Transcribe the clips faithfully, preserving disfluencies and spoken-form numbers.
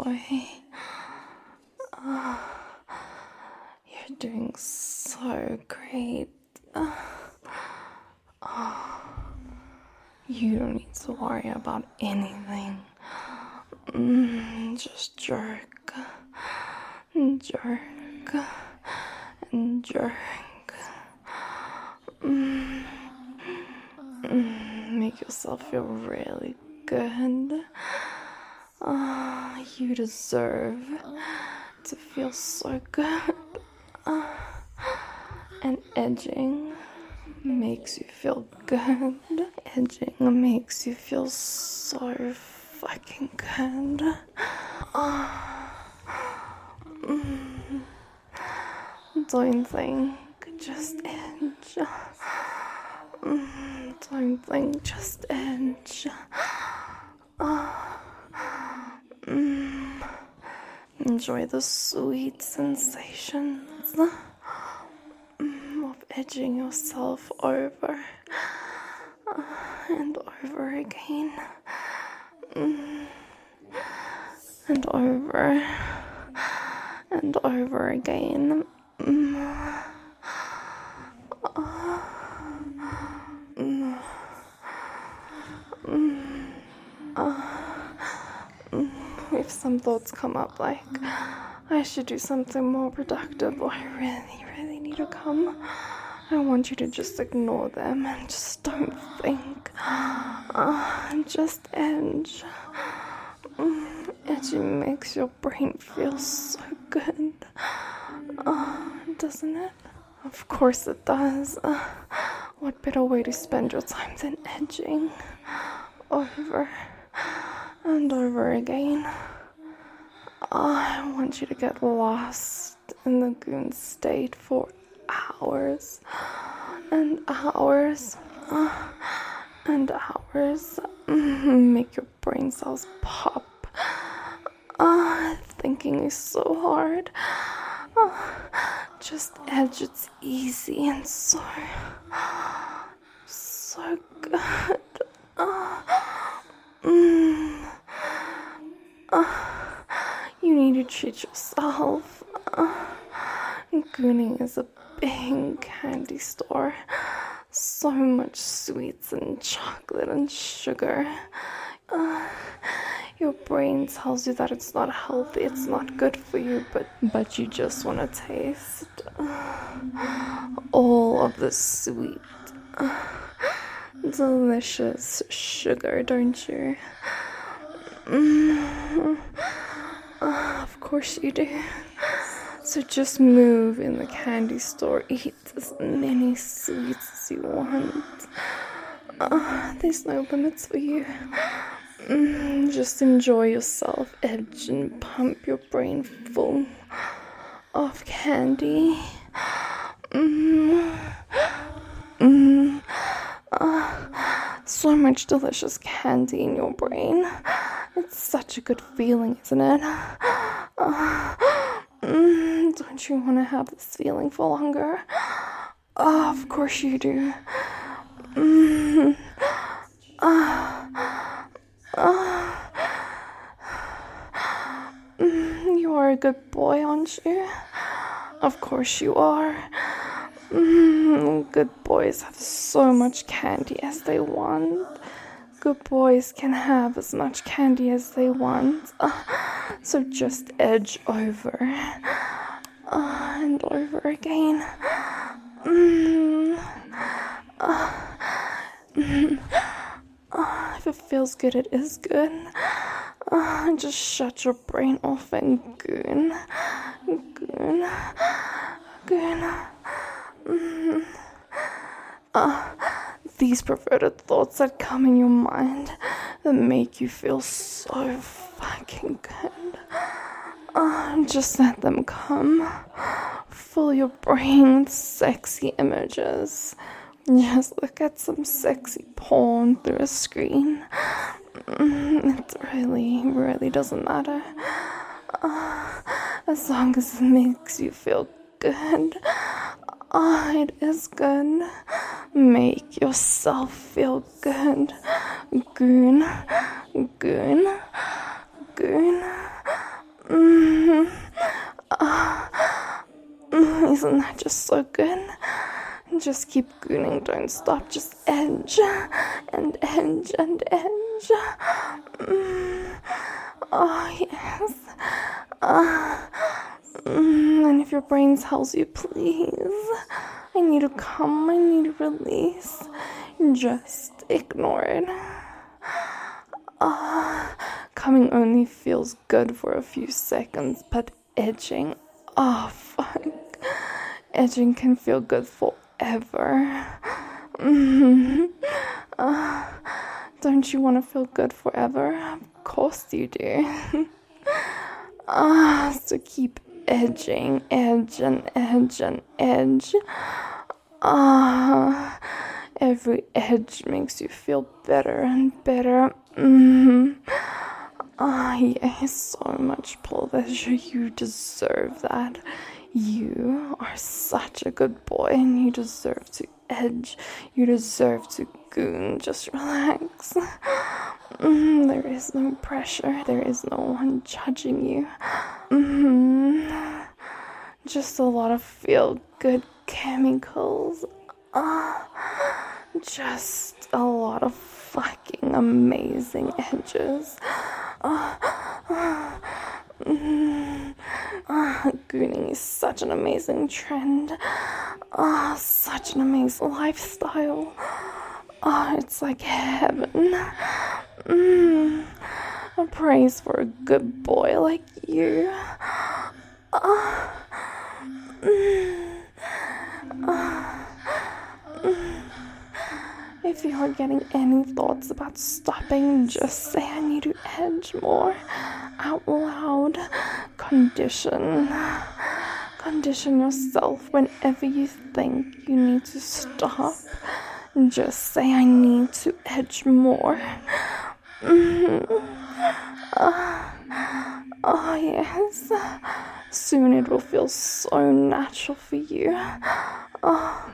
way. Oh, you're doing so great. Oh, you don't need to worry about anything. Mm, just jerk, jerk, and jerk. Mm, mm, make yourself feel really good. Oh, you deserve to feel so good. Uh, and edging makes you feel good. Edging makes you feel so fucking good. Uh, mm, don't think, just edge. Mm, don't think, just edge. Uh, mm, enjoy the sweet sensations mm, of edging yourself over uh, and over again. Mm, and over and over again. Mm. Uh, mm. Mm. Uh, mm. If some thoughts come up like, I should do something more productive, or I really, really need to come, I want you to just ignore them and just don't think. Uh, just edge. Mm, edging makes your brain feel so good. Uh, doesn't it? Of course it does. Uh, what better way to spend your time than edging? Over and over again. I want you to get lost in the goon state for hours and hours uh, and hours. Make your brain cells pop. Uh, thinking is so hard. Uh, just edge, it's easy and so, so good. Uh, mm, uh, you need to treat yourself. Uh, Gooning is a big candy store. So much sweets and chocolate and sugar. Uh, your brain tells you that it's not healthy, it's not good for you, but, but you just want to taste uh, all of the sweet, uh, delicious sugar, don't you? Mm, uh, of course you do. So just move in the candy store, eat as many sweets as you want. Uh, there's no limits for you. Mm, just enjoy yourself, edge and pump your brain full of candy. Mm, mm, uh, so much delicious candy in your brain. It's such a good feeling, isn't it? Uh, mm, don't you want to have this feeling for longer? Oh, of course you do. Mm, uh, uh, mm, you are a good boy, aren't you? Of course you are. Mm, good boys have so much candy as they want. Good boys can have as much candy as they want. Uh, so just edge over uh, and over again. Mm, uh, mm, uh, if it feels good, it is good. Uh, just shut your brain off and goon, goon, goon. Mm. Uh, these perverted thoughts that come in your mind that make you feel so fucking good. Uh, just let them come. Fill your brain with sexy images. Just look at some sexy porn through a screen. Mm, it really, really doesn't matter. Uh, as long as it makes you feel good. Ah, oh, it is good. Make yourself feel good. Goon, goon, goon. Mm, uh, mm, isn't that just so good? Just keep gooning, don't stop, just edge and edge and edge. Mm, oh, yes. Uh, mm, and if your brain tells you, please, I need to come, I need to release, just ignore it. Uh, coming only feels good for a few seconds, but edging, oh fuck, edging can feel good forever. Mm-hmm. Uh, don't you want to feel good forever? Of course you do. Ah, uh, so keep edging, edge and edge and edge. Ah, uh, every edge makes you feel better and better. Mm-hmm. Ah, yes, so much pleasure. You deserve that. You are such a good boy, and you deserve to edge. You deserve to goon. Just relax. Mm, there is no pressure. There is no one judging you. Mm-hmm. Just a lot of feel-good chemicals. Ah, just a lot of fucking amazing edges. Ah, ah, mm, ah, gooning is such an amazing trend. Ah, such an amazing lifestyle. Ah, it's like heaven. Mm, a praise for a good boy like you. Ah, mm, ah, mm. If you are getting any thoughts about stopping, just say I need to edge more out loud. Condition. Condition yourself whenever you think you need to stop. Just say I need to edge more. Mm-hmm. Uh, oh yes. Soon it will feel so natural for you. Oh.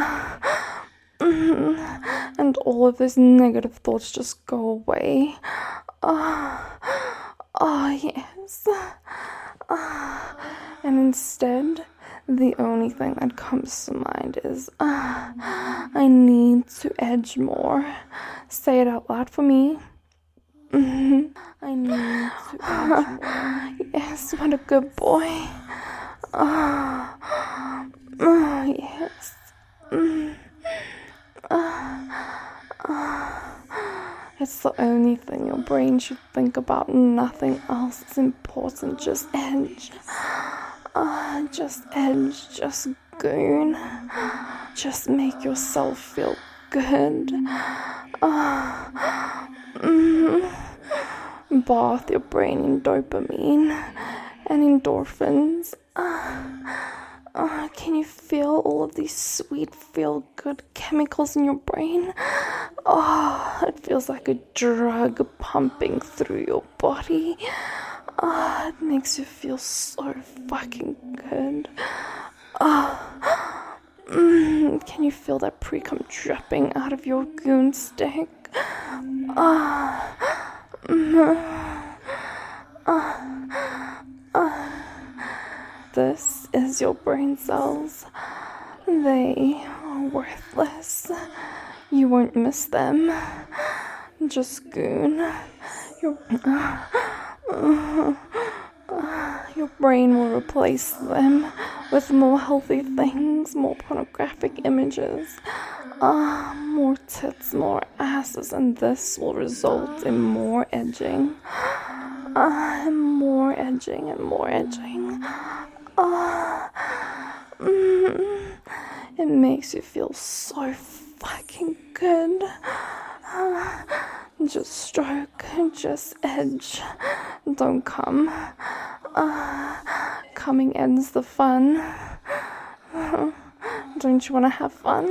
Mm-hmm. And all of those negative thoughts just go away. Oh, oh yes. Oh. And instead, the only thing that comes to mind is, uh, I need to edge more. Say it out loud for me. Mm-hmm. I need to edge more. Yes, what a good boy. Oh, oh yes. Mm. Uh, uh, it's the only thing your brain should think about. Nothing else is important. Just edge. Uh, just edge. Just goon. Just make yourself feel good. Uh, mm, bath your brain in dopamine and endorphins. Uh, Uh, can you feel all of these sweet, feel-good chemicals in your brain? Oh, it feels like a drug pumping through your body. Oh, it makes you feel so fucking good. Oh, mm, can you feel that pre-cum dripping out of your goon stick? Oh, mm, oh, oh. This is your brain cells. They are worthless. You won't miss them. Just goon. Your, uh, uh, uh, your brain will replace them with more healthy things, more pornographic images, uh, more tits, more asses, and this will result in more edging. Uh, more edging and more edging. Oh, mm, it makes you feel so fucking good. Uh, just stroke, just edge. Don't come. Uh, coming ends the fun. Uh, don't you want to have fun?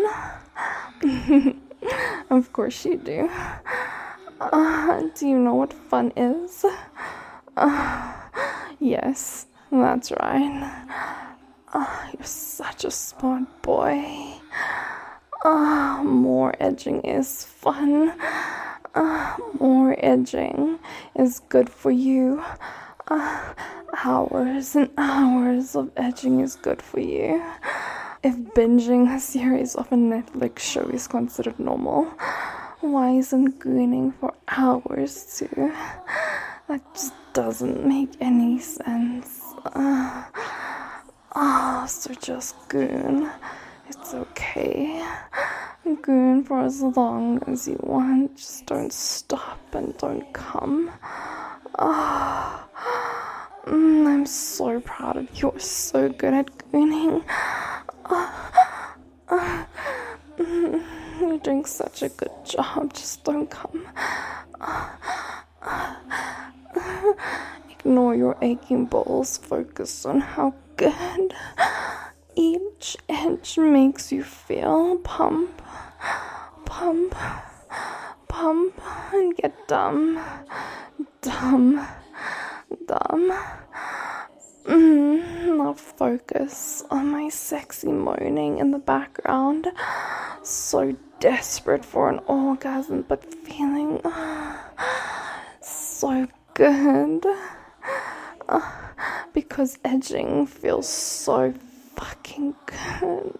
Of course you do. Uh, do you know what fun is? Uh, yes. That's right. Oh, you're such a smart boy. Oh, more edging is fun. Uh, more edging is good for you. Uh, hours and hours of edging is good for you. If binging a series of a Netflix show is considered normal, why isn't gooning for hours too? That just doesn't make any sense. Uh, oh, so just goon. It's okay. Goon for as long as you want. Just don't stop and don't come. Oh, mm, I'm so proud of you. You're so good at gooning. Oh, uh, mm, you're doing such a good job. Just don't come. Uh, uh, uh, ignore your aching balls. Focus on how good each edge makes you feel. Pump, pump, pump, and get dumb. Dumb, dumb. Mm, now focus on my sexy moaning in the background. So desperate for an orgasm, but feeling uh, so good. Uh, because edging feels so fucking good.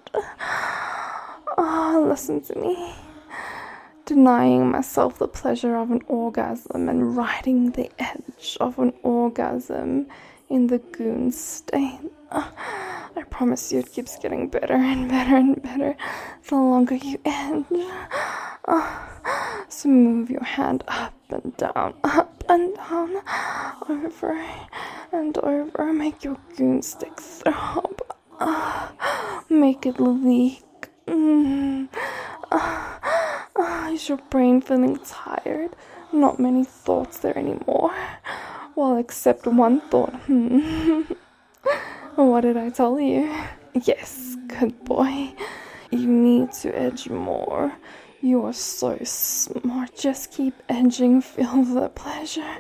Oh, listen to me. Denying myself the pleasure of an orgasm and riding the edge of an orgasm in the goon state. Uh, I promise you it keeps getting better and better and better the longer you edge. Uh, so move your hand up and down, up and down, over and over. Make your goon stick throb. Uh, make it leak. Mm. Uh, uh, is your brain feeling tired? Not many thoughts there anymore. Well, except one thought. Hmm. What did I tell you? Yes, good boy. You need to edge more. You are so smart. Just keep edging. Feel the pleasure.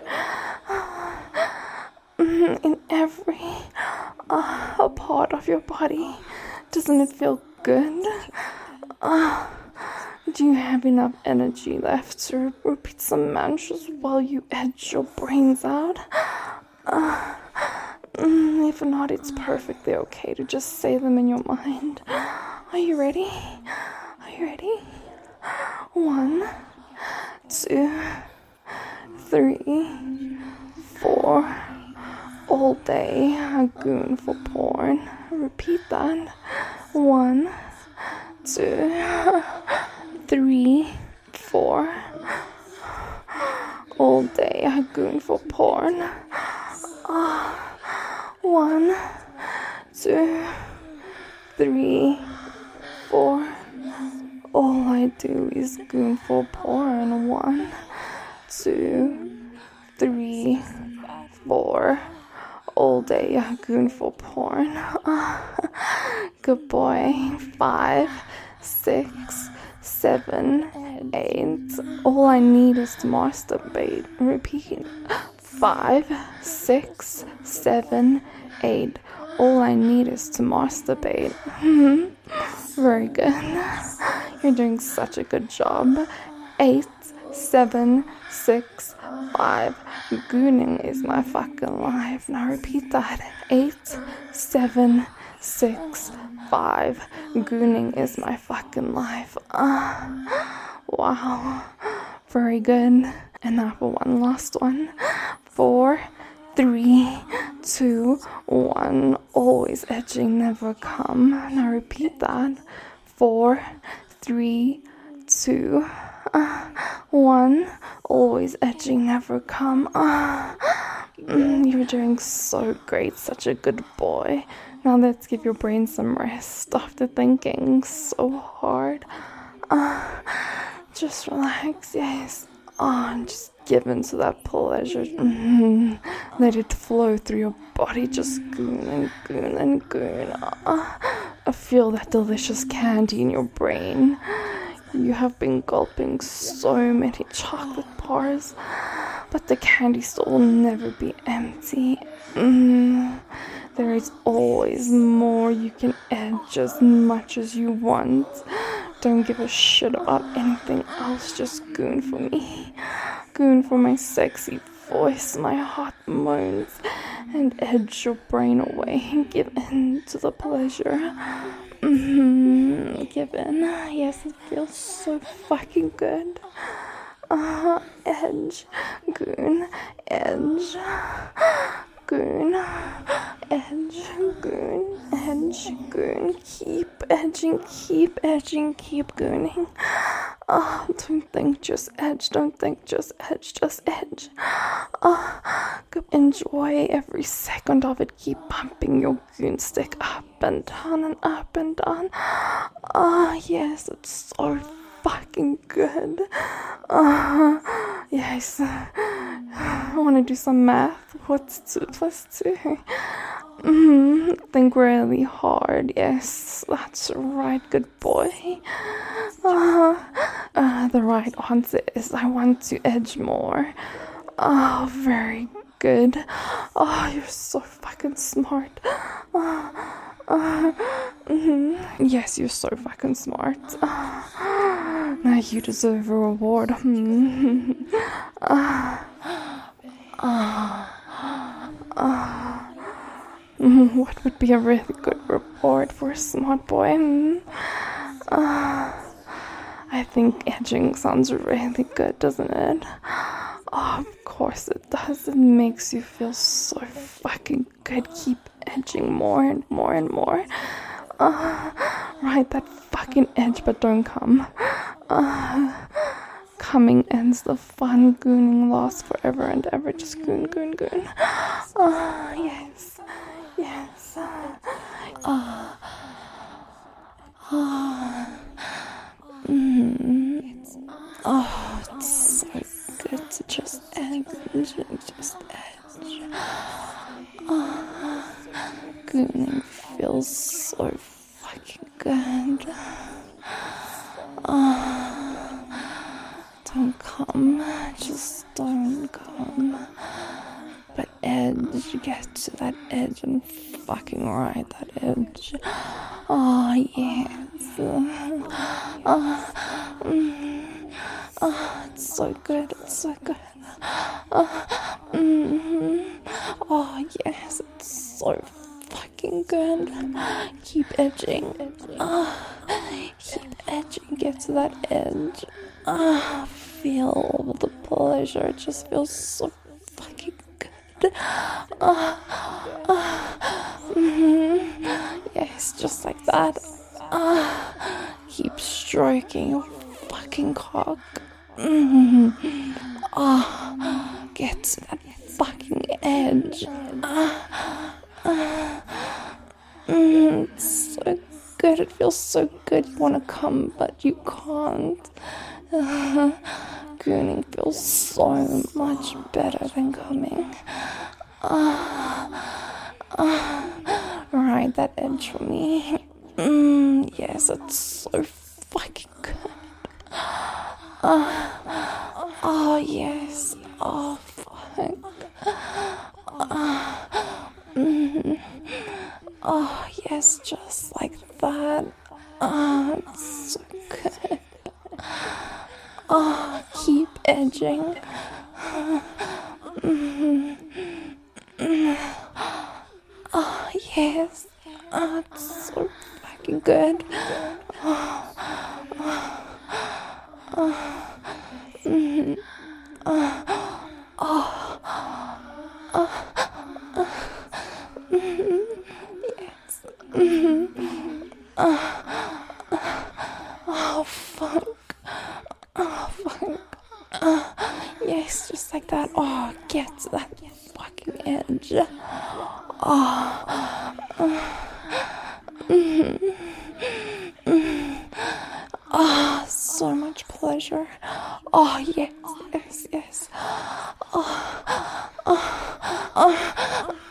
In every uh, part of your body. Doesn't it feel good? Uh, do you have enough energy left to repeat some mantras while you edge your brains out? Uh, if not, it's perfectly okay to just say them in your mind. Are you ready? Are you ready? One, two, three, four. All day, a goon for porn. Repeat that. One, two, three, four. All day, a goon for porn. Uh, one, two, three, four. All I do is goon for porn. One, two, three, four. All day, a goon for porn. Uh, good boy. Five, six, seven, eight. All I need is to masturbate. Repeat. Five, six, seven, eight. All I need is to masturbate. Very good. You're doing such a good job. Eight, seven, six, five. Gooning is my fucking life. Now repeat that. Eight, seven, six, five. Gooning is my fucking life. Uh, wow. Very good. And now for one last one. Four, three, two, one. Always edging, never come. Now repeat that. Four, three, two, uh, one. Always edging, never come. Uh, mm, you're doing so great, such a good boy. Now let's give your brain some rest after thinking so hard. Uh, just relax, yes. Oh, and just give into that pleasure. Mm-hmm. Let it flow through your body. Just goon and goon and goon. Uh, I feel that delicious candy in your brain. You have been gulping so many chocolate bars, but the candy store will never be empty. Mm, there is always more. You can edge as much as you want. Don't give a shit about anything else. Just goon for me. Goon for my sexy, voice, my heart moans, and edge your brain away. Give in to the pleasure. Mm-hmm. Give in. Yes, it feels so fucking good. Uh, edge, goon, edge, goon, edge, goon, edge, goon. Keep edging, keep edging, keep gooning. Oh, don't think, just edge. Don't think, just edge, just edge. Oh, enjoy every second of it. Keep pumping your goon stick up and down and up and down. Oh, yes, it's so fucking good. Uh, yes. I want to do some math. What's two plus two? Mm, think really hard. Yes, that's right. Good boy. Uh, uh, the right answer is I want to edge more. Oh, very good. Oh, you're so fucking smart. Uh, uh, mm-hmm. Yes, you're so fucking smart. Uh, now you deserve a reward. Hmm. uh, uh, uh, what would be a really good reward for a smart boy? Mm. Uh, I think edging sounds really good, doesn't it? Oh, of course it does. It makes you feel so fucking good. Keep edging more and more and more. Uh, right, that fucking edge, but don't come. Uh, coming ends the fun. Gooning lasts forever and ever. Just goon, goon, goon. Uh, yes, yes. Uh, uh, mm, oh, it's so good to just edge, just edge. Oh, gooning feels so fucking good. Oh, don't come, just don't come. But edge, get to that edge and fucking ride that edge. Oh, yes. Oh, mm, oh, it's so good, it's so good. Oh, mm-hmm. Oh, yes, it's so fucking good. Keep edging. Oh, keep edging, get to that edge. Oh, feel all the pleasure, it just feels so fucking good. Oh, oh, mm-hmm. Yes, just like that. Oh, keep stroking your fucking cock. Mm-hmm. Oh, get to that fucking edge. Uh, uh, mm, it's so good. It feels so good. You want to come, but you can't. Uh, gooning feels so much better than coming. Uh, uh, ride that edge for me. Mm, yes, it's so fucking good. Uh, oh, yes. Oh, fuck. Uh, mm, oh, yes, just like that. Oh, it's so good. Oh, keep edging. Uh, mm, mm, oh, yes. Oh, it's so fucking good. Oh, oh, oh, mm, oh, oh, oh, oh, mm, yes. Mm, oh, oh, fuck. Oh, fuck. Oh, yes, just like that. Oh, get to that fucking edge. Oh, oh. Mm, mm. Oh, so much pleasure. Oh, yes, yes, yes. Oh, oh, oh,